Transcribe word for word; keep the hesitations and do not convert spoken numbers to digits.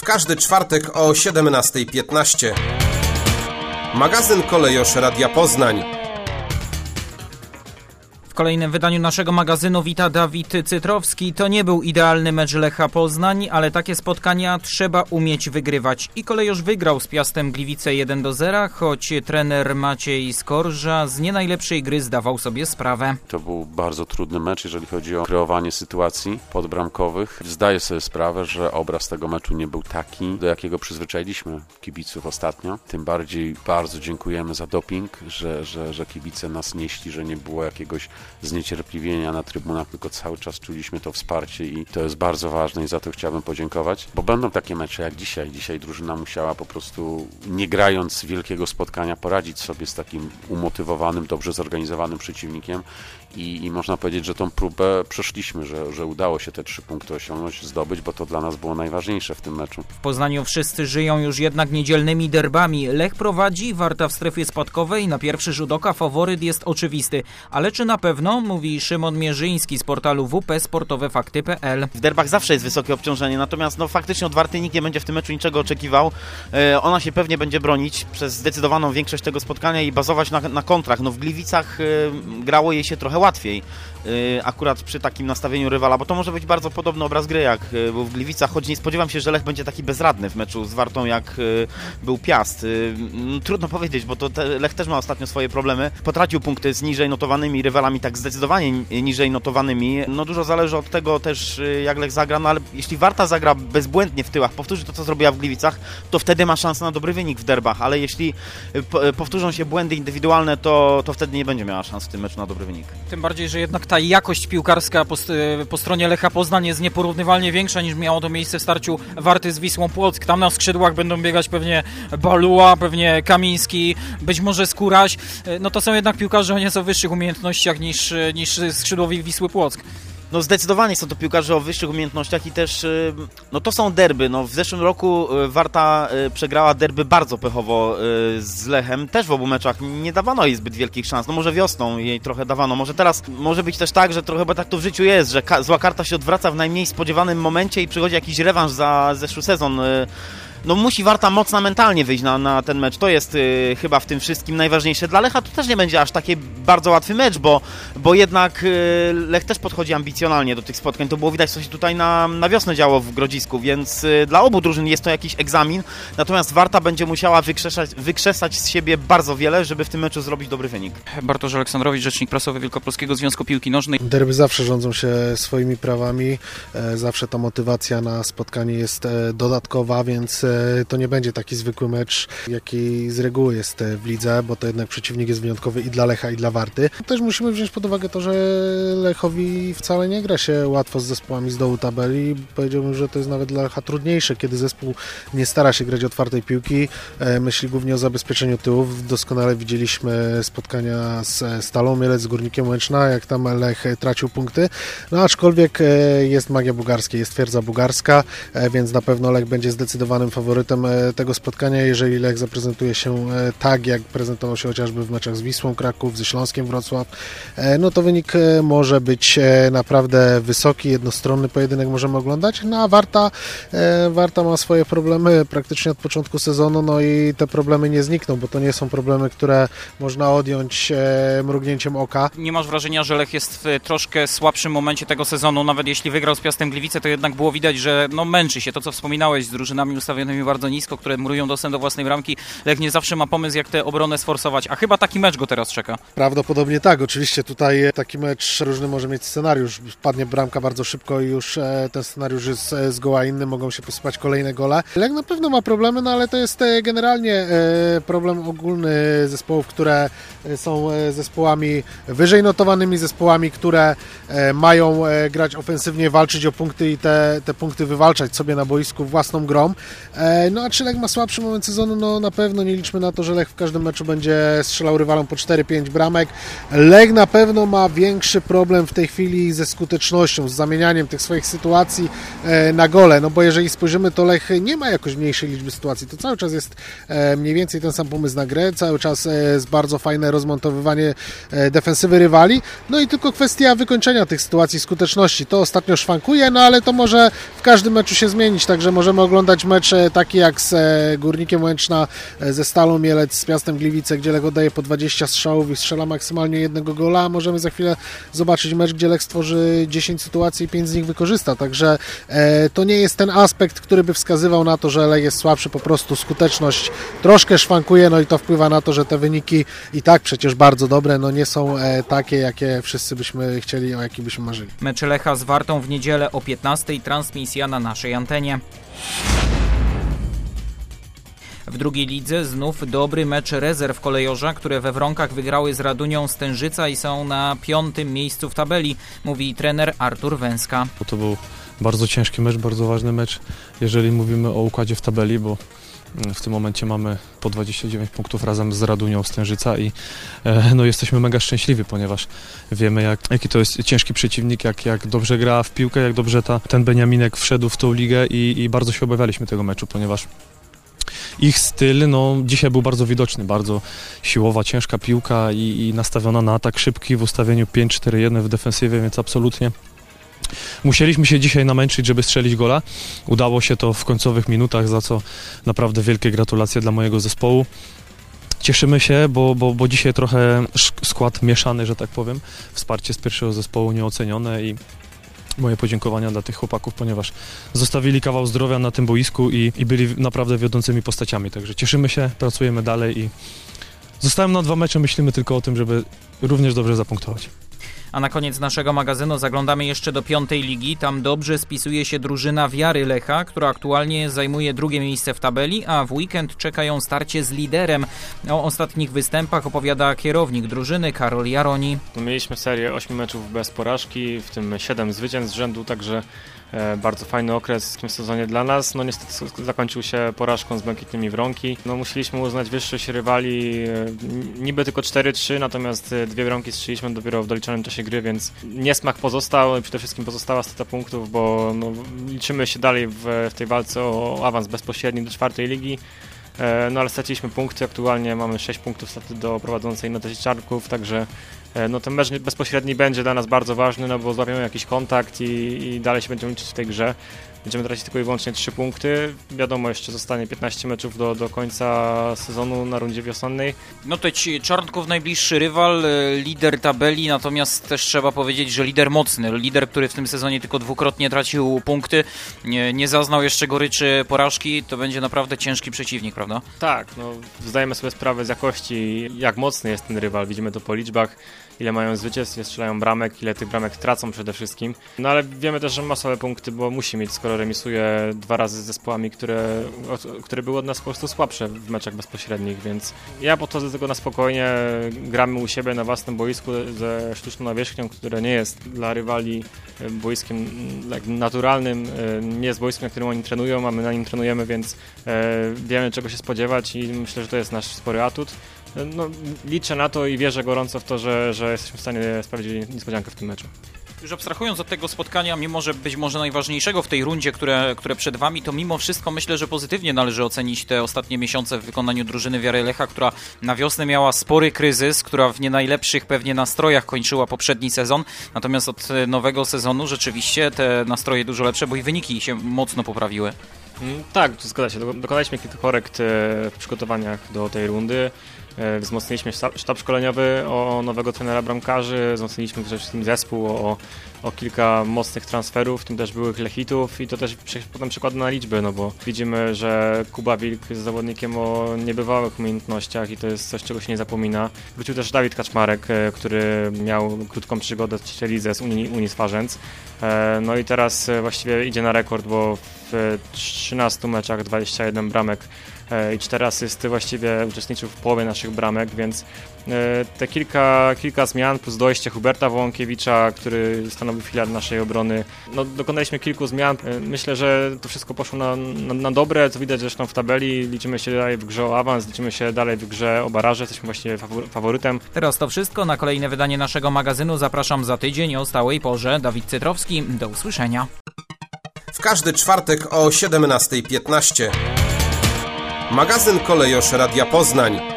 każdy czwartek o siedemnasta piętnaście. Magazyn Kolejosz Radia Poznań. W kolejnym wydaniu naszego magazynu wita Dawid Cytrowski. To nie był idealny mecz Lecha Poznań, ale takie spotkania trzeba umieć wygrywać. I Kolejosz wygrał z Piastem Gliwice jeden do zera, choć trener Maciej Skorża z nie najlepszej gry zdawał sobie sprawę. To był bardzo trudny mecz, jeżeli chodzi o kreowanie sytuacji podbramkowych. Zdaję sobie sprawę, że obraz tego meczu nie był taki, do jakiego przyzwyczailiśmy kibiców ostatnio. Tym bardziej bardzo dziękujemy za doping, że, że, że kibice nas nieśli, że nie było jakiegoś zniecierpliwienia na trybunach, tylko cały czas czuliśmy to wsparcie i to jest bardzo ważne i za to chciałbym podziękować, bo będą takie mecze jak dzisiaj. Dzisiaj drużyna musiała po prostu, nie grając wielkiego spotkania, poradzić sobie z takim umotywowanym, dobrze zorganizowanym przeciwnikiem i, i można powiedzieć, że tą próbę przeszliśmy, że, że udało się te trzy punkty osiągnąć, zdobyć, bo to dla nas było najważniejsze w tym meczu. W Poznaniu wszyscy żyją już jednak niedzielnymi derbami. Lech prowadzi, Warta w strefie spadkowej, na pierwszy rzut oka faworyt jest oczywisty, ale czy na pewno, mówi Szymon Mierzyński z portalu w p sportowe fakty kropka p l. W derbach zawsze jest wysokie obciążenie, natomiast no, faktycznie od Warty nikt nie będzie w tym meczu niczego oczekiwał. E, ona się pewnie będzie bronić przez zdecydowaną większość tego spotkania i bazować na, na kontrach. No, w Gliwicach e, grało jej się trochę łatwiej, e, akurat przy takim nastawieniu rywala, bo to może być bardzo podobny obraz gry jak e, był w Gliwicach, choć nie spodziewam się, że Lech będzie taki bezradny w meczu z Wartą jak e, był Piast. E, trudno powiedzieć, bo to te, Lech też ma ostatnio swoje problemy. Potracił punkty z niżej notowanymi rywalami, tak zdecydowanie niżej notowanymi. No dużo zależy od tego też, jak Lech zagra, no ale jeśli Warta zagra bezbłędnie w tyłach, powtórzy to, co zrobiła w Gliwicach, to wtedy ma szansę na dobry wynik w derbach, ale jeśli powtórzą się błędy indywidualne, to, to wtedy nie będzie miała szans w tym meczu na dobry wynik. Tym bardziej, że jednak ta jakość piłkarska po, po stronie Lecha Poznań jest nieporównywalnie większa niż miało to miejsce w starciu Warty z Wisłą Płock. Tam na skrzydłach będą biegać pewnie Baluła, pewnie Kamiński, być może Skóraś. No to są jednak piłkarze o nieco wyższych umiejętnościach niż, niż skrzydłowi Wisły Płock. No zdecydowanie są to piłkarze o wyższych umiejętnościach i też, no to są derby. No w zeszłym roku Warta przegrała derby bardzo pechowo z Lechem. Też w obu meczach nie dawano jej zbyt wielkich szans. No może wiosną jej trochę dawano. Może teraz może być też tak, że trochę chyba tak to w życiu jest, że ka- zła karta się odwraca w najmniej spodziewanym momencie i przychodzi jakiś rewanż za zeszły sezon. No musi Warta mocno mentalnie wyjść na, na ten mecz. To jest y, chyba w tym wszystkim najważniejsze. Dla Lecha to też nie będzie aż taki bardzo łatwy mecz, bo, bo jednak y, Lech też podchodzi ambicjonalnie do tych spotkań. To było widać, co się tutaj na, na wiosnę działo w Grodzisku, więc y, dla obu drużyn jest to jakiś egzamin. Natomiast Warta będzie musiała wykrzesać, wykrzesać z siebie bardzo wiele, żeby w tym meczu zrobić dobry wynik. Bartosz Aleksandrowicz, rzecznik prasowy Wielkopolskiego Związku Piłki Nożnej. Derby zawsze rządzą się swoimi prawami. E, zawsze ta motywacja na spotkanie jest e, dodatkowa, więc e, to nie będzie taki zwykły mecz, jaki z reguły jest w lidze, bo to jednak przeciwnik jest wyjątkowy i dla Lecha, i dla Warty. Też musimy wziąć pod uwagę to, że Lechowi wcale nie gra się łatwo z zespołami z dołu tabeli. Powiedziałbym, że to jest nawet dla Lecha trudniejsze, kiedy zespół nie stara się grać otwartej piłki, myśli głównie o zabezpieczeniu tyłów. Doskonale widzieliśmy spotkania z Stalą Mielec, z Górnikiem Łęczna, jak tam Lech tracił punkty. No aczkolwiek jest magia bułgarska, jest twierdza bułgarska, więc na pewno Lech będzie zdecydowanym faworytem tego spotkania. Jeżeli Lech zaprezentuje się tak, jak prezentował się chociażby w meczach z Wisłą Kraków, ze Śląskiem Wrocław, no to wynik może być naprawdę wysoki, jednostronny pojedynek możemy oglądać, no a Warta, Warta ma swoje problemy praktycznie od początku sezonu, no i te problemy nie znikną, bo to nie są problemy, które można odjąć mrugnięciem oka. Nie masz wrażenia, że Lech jest w troszkę słabszym momencie tego sezonu, nawet jeśli wygrał z Piastem Gliwice, to jednak było widać, że no męczy się, to co wspominałeś, z drużynami ustawionymi bardzo nisko, które murują dostęp do własnej bramki. Lech nie zawsze ma pomysł, jak tę obronę sforsować, a chyba taki mecz go teraz czeka. Prawdopodobnie tak, oczywiście tutaj taki mecz różny może mieć scenariusz, padnie bramka bardzo szybko i już ten scenariusz jest zgoła inny, mogą się posypać kolejne gole. Lech na pewno ma problemy, no ale to jest generalnie problem ogólny zespołów, które są zespołami wyżej notowanymi, zespołami, które mają grać ofensywnie, walczyć o punkty i te, te punkty wywalczać sobie na boisku własną grą. No a czy Lech ma słabszy moment sezonu? No na pewno nie liczmy na to, że Lech w każdym meczu będzie strzelał rywalom po cztery pięć bramek. Lech na pewno ma większy problem w tej chwili ze skutecznością, z zamienianiem tych swoich sytuacji na gole, no bo jeżeli spojrzymy, to Lech nie ma jakoś mniejszej liczby sytuacji, to cały czas jest mniej więcej ten sam pomysł na grę, cały czas jest bardzo fajne rozmontowywanie defensywy rywali, no i tylko kwestia wykończenia tych sytuacji, skuteczności. To ostatnio szwankuje, no ale to może w każdym meczu się zmienić, także możemy oglądać mecze takie jak z Górnikiem Łęczna, ze Stalą Mielec, z Piastem Gliwice, gdzie Lech oddaje po dwadzieścia strzałów i strzela maksymalnie jednego gola, a możemy za chwilę zobaczyć mecz, gdzie Lech stworzy dziesięć sytuacji i pięć z nich wykorzysta, także e, to nie jest ten aspekt, który by wskazywał na to, że Lech jest słabszy, po prostu skuteczność troszkę szwankuje, no i to wpływa na to, że te wyniki i tak przecież bardzo dobre, no nie są e, takie, jakie wszyscy byśmy chcieli, o jakich byśmy marzyli. Mecz Lecha z Wartą w niedzielę o piętnastej, transmisja na naszej antenie. W drugiej lidze znów dobry mecz rezerw Kolejorza, które we Wronkach wygrały z Radunią Stężyca i są na piątym miejscu w tabeli, mówi trener Artur Węska. To był bardzo ciężki mecz, bardzo ważny mecz, jeżeli mówimy o układzie w tabeli, bo w tym momencie mamy po dwadzieścia dziewięć punktów razem z Radunią Stężyca i e, no, jesteśmy mega szczęśliwi, ponieważ wiemy, jak, jaki to jest ciężki przeciwnik, jak, jak dobrze gra w piłkę, jak dobrze ta, ten Beniaminek wszedł w tą ligę i, i bardzo się obawialiśmy tego meczu, ponieważ ich styl no, dzisiaj był bardzo widoczny, bardzo siłowa, ciężka piłka i, i nastawiona na atak szybki w ustawieniu pięć cztery jeden w defensywie, więc absolutnie musieliśmy się dzisiaj namęczyć, żeby strzelić gola. Udało się to w końcowych minutach, za co naprawdę wielkie gratulacje dla mojego zespołu. Cieszymy się, bo, bo, bo dzisiaj trochę skład mieszany, że tak powiem. Wsparcie z pierwszego zespołu nieocenione i moje podziękowania dla tych chłopaków, ponieważ zostawili kawał zdrowia na tym boisku i, i byli naprawdę wiodącymi postaciami. Także cieszymy się, pracujemy dalej i zostałem na dwa mecze, myślimy tylko o tym, żeby również dobrze zapunktować. A na koniec naszego magazynu zaglądamy jeszcze do piątej ligi. Tam dobrze spisuje się drużyna Wiary Lecha, która aktualnie zajmuje drugie miejsce w tabeli, a w weekend czeka ją starcie z liderem. O ostatnich występach opowiada kierownik drużyny Karol Jaroni. Mieliśmy serię ośmiu meczów bez porażki, w tym siedem zwycięstw z rzędu, także e, bardzo fajny okres w tym sezonie dla nas. No niestety zakończył się porażką z Błękitnymi Wronki. No musieliśmy uznać wyższość rywali, e, niby tylko cztery trzy, natomiast dwie bramki strzeliśmy dopiero w doliczonym czasie gry, więc niesmak pozostał i przede wszystkim pozostała strata punktów, bo no, liczymy się dalej w, w tej walce o awans bezpośredni do czwartej ligi. No ale straciliśmy punkty, aktualnie mamy sześć punktów straty do prowadzącej na Czarnków, także no, ten mecz bezpośredni będzie dla nas bardzo ważny, no bo złapiemy jakiś kontakt i, i dalej się będziemy liczyć w tej grze. Będziemy tracić tylko i wyłącznie trzy punkty. Wiadomo, jeszcze zostanie piętnaście meczów do, do końca sezonu na rundzie wiosennej. No to ci Czarnków najbliższy rywal, lider tabeli, natomiast też trzeba powiedzieć, że lider mocny, lider, który w tym sezonie tylko dwukrotnie tracił punkty, nie, nie zaznał jeszcze goryczy porażki, to będzie naprawdę ciężki przeciwnik, prawda? Tak, no zdajemy sobie sprawę z jakości, jak mocny jest ten rywal, widzimy to po liczbach, ile mają zwycięstw, ile strzelają bramek, ile tych bramek tracą przede wszystkim. No ale wiemy też, że ma słabe punkty, bo musi mieć, skoro remisuje dwa razy z zespołami, które, które były od nas po prostu słabsze w meczach bezpośrednich, więc ja podchodzę do tego na spokojnie, gramy u siebie na własnym boisku ze sztuczną nawierzchnią, które nie jest dla rywali boiskiem naturalnym, nie jest boiskiem, na którym oni trenują, a my na nim trenujemy, więc wiemy, czego się spodziewać i myślę, że to jest nasz spory atut. No, liczę na to i wierzę gorąco w to, że, że jesteśmy w stanie sprawić niespodziankę w tym meczu. Już abstrahując od tego spotkania, mimo że być może najważniejszego w tej rundzie, które, które przed Wami, to mimo wszystko myślę, że pozytywnie należy ocenić te ostatnie miesiące w wykonaniu drużyny Wiary Lecha, która na wiosnę miała spory kryzys, która w nie najlepszych pewnie nastrojach kończyła poprzedni sezon, natomiast od nowego sezonu rzeczywiście te nastroje dużo lepsze, bo i wyniki się mocno poprawiły. Tak, zgadza się. Dokonaliśmy kilka korekt w przygotowaniach do tej rundy. Wzmocniliśmy sztab szkoleniowy o nowego trenera bramkarzy, wzmocniliśmy przede wszystkim zespół o, o kilka mocnych transferów, w tym też byłych Lechitów i to też potem przekłada na liczby, no bo widzimy, że Kuba Wilk jest zawodnikiem o niebywałych umiejętnościach i to jest coś, czego się nie zapomina. Wrócił też Dawid Kaczmarek, który miał krótką przygodę w trzeciej lidze z Unii, Unii Swarzędz. No i teraz właściwie idzie na rekord, bo w trzynastu meczach dwadzieścia jeden bramek i cztery asysty, właściwie uczestniczył w połowie naszych bramek, więc te kilka, kilka zmian plus dojście Huberta Wołąkiewicza, który stanowi filar naszej obrony. No, dokonaliśmy kilku zmian. Myślę, że to wszystko poszło na, na, na dobre, co widać zresztą w tabeli. Liczymy się dalej w grze o awans, liczymy się dalej w grze o baraże, jesteśmy właściwie faworytem. Teraz to wszystko. Na kolejne wydanie naszego magazynu zapraszam za tydzień o stałej porze. Dawid Cytrowski, do usłyszenia. W każdy czwartek o siedemnasta piętnaście. Magazyn Kolejosz Radia Poznań.